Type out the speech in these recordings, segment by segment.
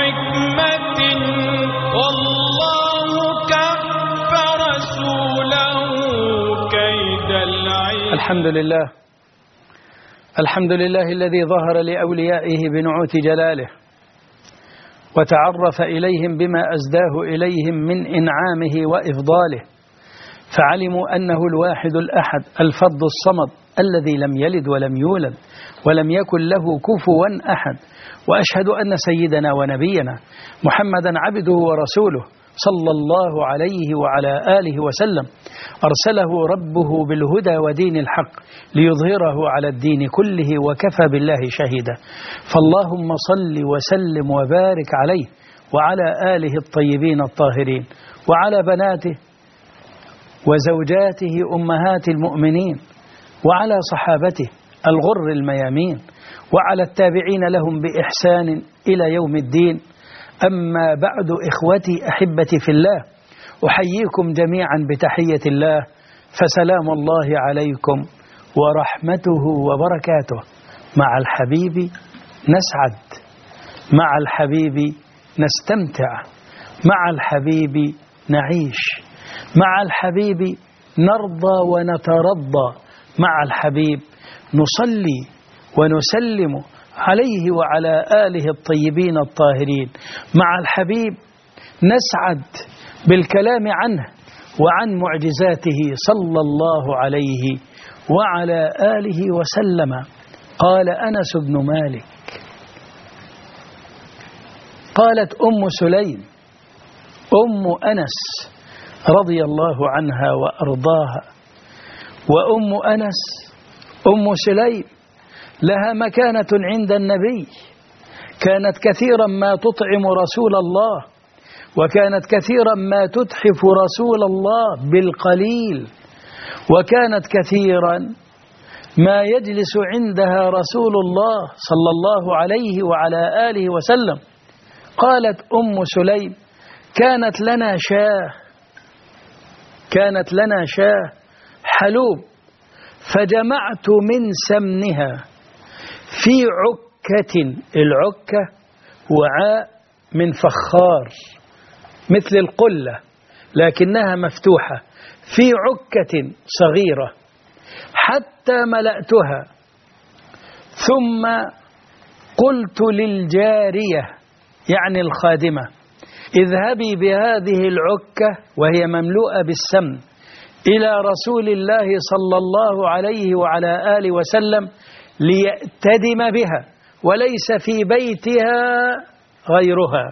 حكمة والله كف رسوله كيد العين. الحمد لله الذي ظهر لأوليائه بنعوت جلاله وتعرف إليهم بما أزداه إليهم من إنعامه وإفضاله، فعلموا أنه الواحد الأحد الفرد الصمد الذي لم يلد ولم يولد ولم يكن له كفوا أحد. وأشهد أن سيدنا ونبينا محمدا عبده ورسوله صلى الله عليه وعلى آله وسلم أرسله ربه بالهدى ودين الحق ليظهره على الدين كله وكفى بالله شهيدا. فاللهم صل وسلم وبارك عليه وعلى آله الطيبين الطاهرين وعلى بناته وزوجاته أمهات المؤمنين وعلى صحابته الغر الميامين وعلى التابعين لهم بإحسان إلى يوم الدين. أما بعد إخوتي أحبتي في الله، أحييكم جميعا بتحية الله، فسلام الله عليكم ورحمته وبركاته. مع الحبيب نسعد، مع الحبيب نستمتع، مع الحبيب نعيش، مع الحبيب نرضى ونترضى، مع الحبيب نصلي ونسلم عليه وعلى آله الطيبين الطاهرين، مع الحبيب نسعد بالكلام عنه وعن معجزاته صلى الله عليه وعلى آله وسلم. قال أنس بن مالك: قالت أم سليم أم أنس رضي الله عنها وأرضاها، وأم أنس أم سليم لها مكانة عند النبي، كانت كثيرا ما تطعم رسول الله، وكانت كثيرا ما تتحف رسول الله بالقليل، وكانت كثيرا ما يجلس عندها رسول الله صلى الله عليه وعلى آله وسلم. قالت أم سليم: كانت لنا شاة حلوب، فجمعت من سمنها في عكة. العكة وعاء من فخار مثل القلة لكنها مفتوحة، في عكة صغيرة، حتى ملأتها، ثم قلت للجارية يعني الخادمة: اذهبي بهذه العكة وهي مملوءة بالسمن إلى رسول الله صلى الله عليه وعلى آله وسلم ليأتدم بها، وليس في بيتها غيرها.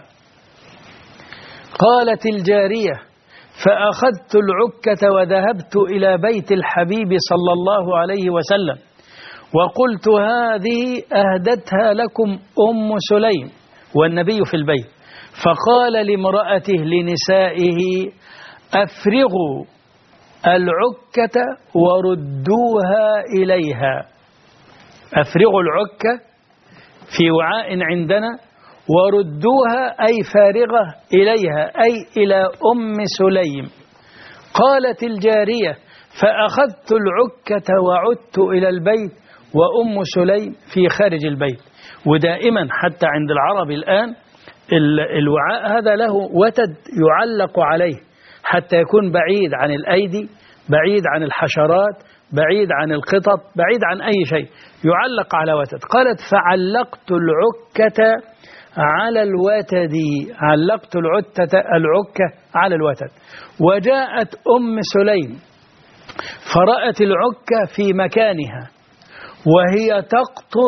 قالت الجارية: فأخذت العكة وذهبت إلى بيت الحبيب صلى الله عليه وسلم، وقلت: هذه أهدتها لكم أم سليم والنبي في البيت. فقال لامرأته لنسائه: أفرغوا العكة وردوها إليها. أفرغوا العكة في وعاء عندنا وردوها أي فارغة إليها، أي إلى أم سليم. قالت الجارية: فأخذت العكة وعدت إلى البيت وأم سليم في خارج البيت. ودائما حتى عند العرب الآن الوعاء هذا له وتد يعلق عليه حتى يكون بعيد عن الأيدي، بعيد عن الحشرات، بعيد عن القطط، بعيد عن أي شيء، يعلق على وتد. قالت: فعلقت العكة على الوتد، علقت العكة على الوتد. وجاءت أم سليم فرأت العكة في مكانها وهي تقطر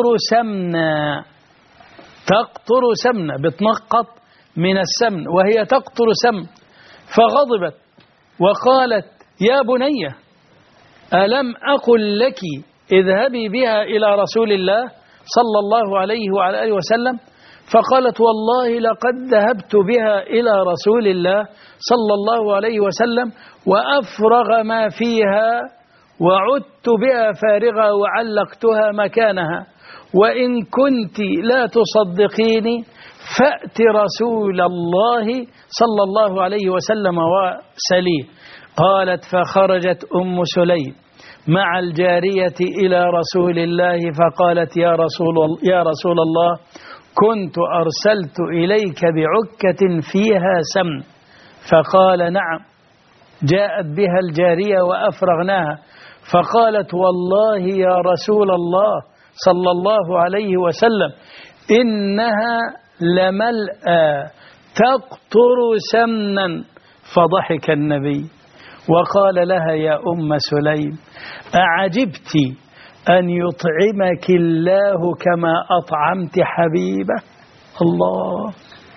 سمنا، بتنقط من السمن وهي تقطر سمن. فغضبت وقالت: يا بنية، ألم أقل لك اذهبي بها إلى رسول الله صلى الله عليه وعلى آله وسلم؟ فقالت: والله لقد ذهبت بها إلى رسول الله صلى الله عليه وسلم وأفرغ ما فيها وعدت بها فارغة وعلقتها مكانها، وإن كنت لا تصدقيني فأت رسول الله صلى الله عليه وسلم وسليه. قالت: فخرجت أم سليم مع الجارية إلى رسول الله فقالت: يا رسول الله، كنت أرسلت إليك بعكة فيها سمن؟ فقال نعم. جاءت بها الجارية وأفرغناها، فقالت والله يا رسول الله صلى الله عليه وسلم إنها لملأى تقطر سمنا. فضحك النبي وقال لها يا أم سليم أعجبت أن يطعمك الله كما أطعمت حبيبه؟ الله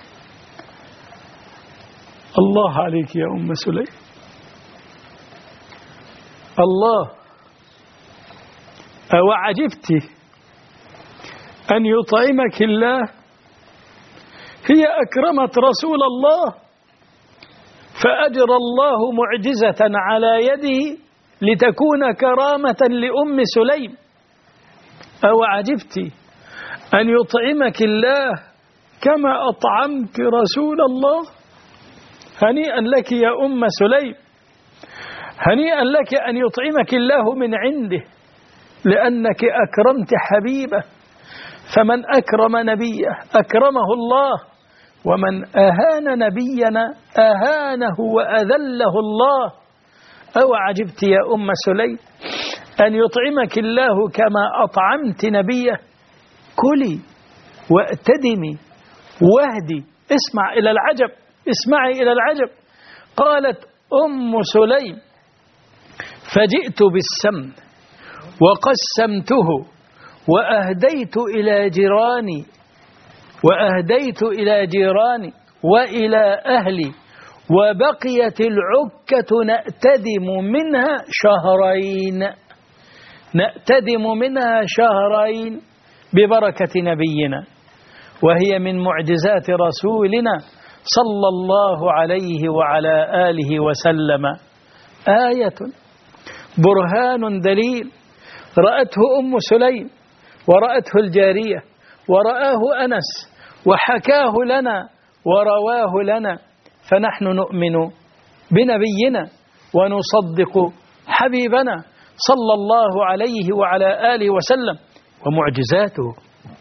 الله عليك يا أم سليم، الله. أو عجبت أن يطعمك الله؟ هي أكرمت رسول الله فأجرى الله معجزة على يده لتكون كرامة لأم سليم. أو عجبت أن يطعمك الله كما أطعمت رسول الله؟ هنيئا لك يا أم سليم، هنيئا لك أن يطعمك الله من عنده لأنك أكرمت حبيبه. فمن أكرم نبيه أكرمه الله، ومن أهان نبينا أهانه وأذله الله. أو عجبت يا أم سليم أن يطعمك الله كما أطعمت نبيه؟ كلي وأتدمي واهدي. اسمع إلى العجب، اسمعي إلى العجب. قالت أم سليم فجئت بالسمن وقسمته وأهديت إلى جيراني وإلى أهلي، وبقيت العكة نأتدم منها شهرين ببركة نبينا، وهي من معجزات رسولنا صلى الله عليه وعلى آله وسلم. آية برهان دليل رأته أم سليم ورأته الجارية ورآه أنس وحكاه لنا ورواه لنا، فنحن نؤمن بنبينا ونصدق حبيبنا صلى الله عليه وعلى آله وسلم. ومعجزاته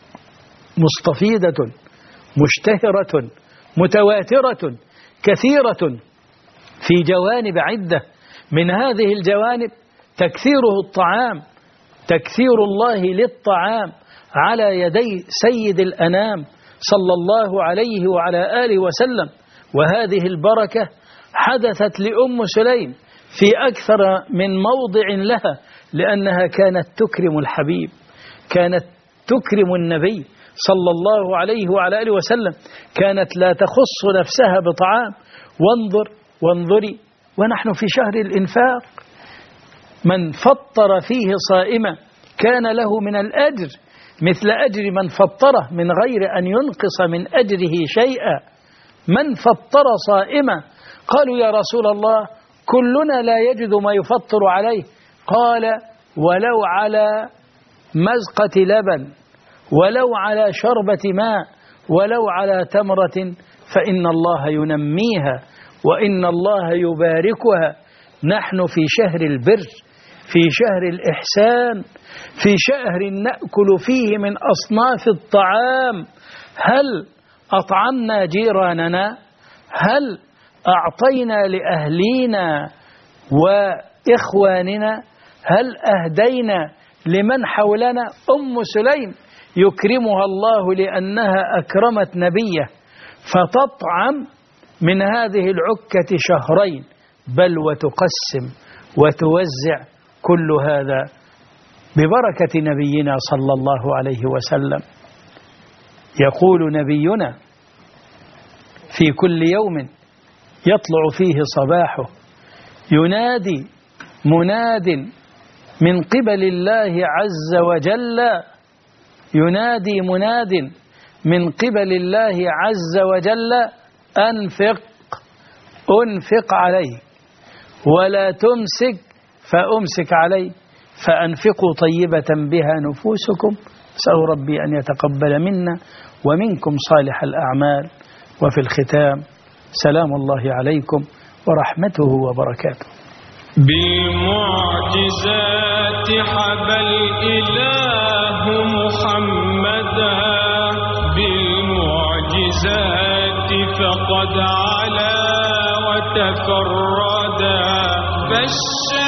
مستفيدة مشتهرة متواترة كثيرة في جوانب عدة. من هذه الجوانب تكثيره الطعام، تكثير الله للطعام على يدي سيد الأنام صلى الله عليه وعلى آله وسلم. وهذه البركة حدثت لأم سليم في أكثر من موضع لها، لأنها كانت تكرم الحبيب، كانت تكرم النبي صلى الله عليه وعلى آله وسلم، كانت لا تخص نفسها بطعام. وانظري ونحن في شهر الإنفاق، من فطر فيه صائما كان له من الأجر مثل أجر من فطره من غير أن ينقص من أجره شيئا. من فطر صائما، قالوا يا رسول الله كلنا لا يجد ما يفطر عليه، قال ولو على مزقة لبن، ولو على شربة ماء، ولو على تمرة، فإن الله ينميها وإن الله يباركها. نحن في شهر البر، في شهر الإحسان، في شهر نأكل فيه من أصناف الطعام. هل أطعمنا جيراننا؟ هل أعطينا لأهلينا وإخواننا؟ هل أهدينا لمن حولنا؟ أم سليم يكرمها الله لأنها أكرمت نبيه فتطعم من هذه العكة شهرين، بل وتقسم وتوزع كل هذا ببركة نبينا صلى الله عليه وسلم. يقول نبينا في كل يوم يطلع فيه صباحه ينادي مناد من قبل الله عز وجل، ينادي مناد من قبل الله عز وجل أنفق عليه ولا تمسك فأمسك عليه، فأنفقوا طيبة بها نفوسكم. أسأل ربي أن يتقبل منا ومنكم صالح الأعمال. وفي الختام سلام الله عليكم ورحمته وبركاته. بالمعجزات حبى الإله محمدا. بالمعجزات فقد علا وتفردا.